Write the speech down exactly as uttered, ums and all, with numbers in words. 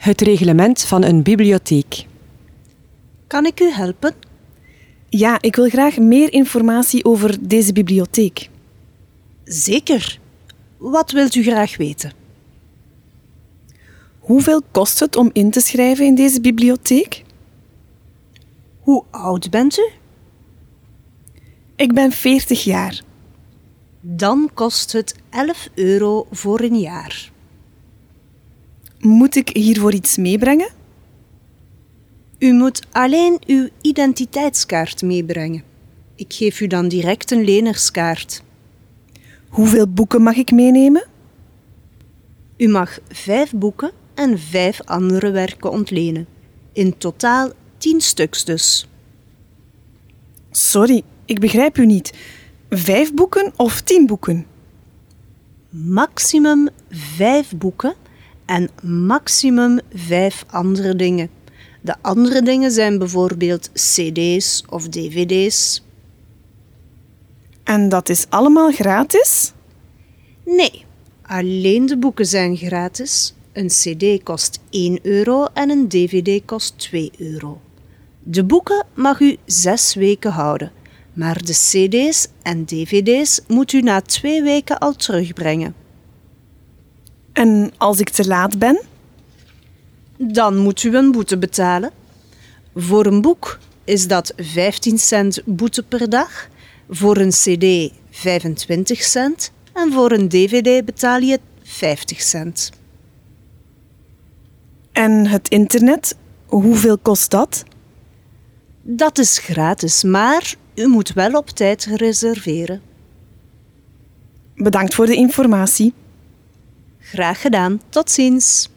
Het reglement van een bibliotheek. Kan ik u helpen? Ja, ik wil graag meer informatie over deze bibliotheek. Zeker. Wat wilt u graag weten? Hoeveel kost het om in te schrijven in deze bibliotheek? Hoe oud bent u? Ik ben veertig jaar. Dan kost het elf euro voor een jaar. Moet ik hiervoor iets meebrengen? U moet alleen uw identiteitskaart meebrengen. Ik geef u dan direct een lenerskaart. Hoeveel boeken mag ik meenemen? U mag vijf boeken en vijf andere werken ontlenen. In totaal tien stuks dus. Sorry, ik begrijp u niet. Vijf boeken of tien boeken? Maximum vijf boeken en maximum vijf andere dingen. De andere dingen zijn bijvoorbeeld cd's of dvd's. En dat is allemaal gratis? Nee, alleen de boeken zijn gratis. Een cd kost één euro en een dvd kost twee euro. De boeken mag u zes weken houden, maar de cd's en dvd's moet u na twee weken al terugbrengen. En als ik te laat ben? Dan moet u een boete betalen. Voor een boek is dat vijftien cent boete per dag, voor een cd vijfentwintig cent en voor een dvd betaal je vijftig cent. En het internet, hoeveel kost dat? Dat is gratis, maar u moet wel op tijd reserveren. Bedankt voor de informatie. Graag gedaan. Tot ziens.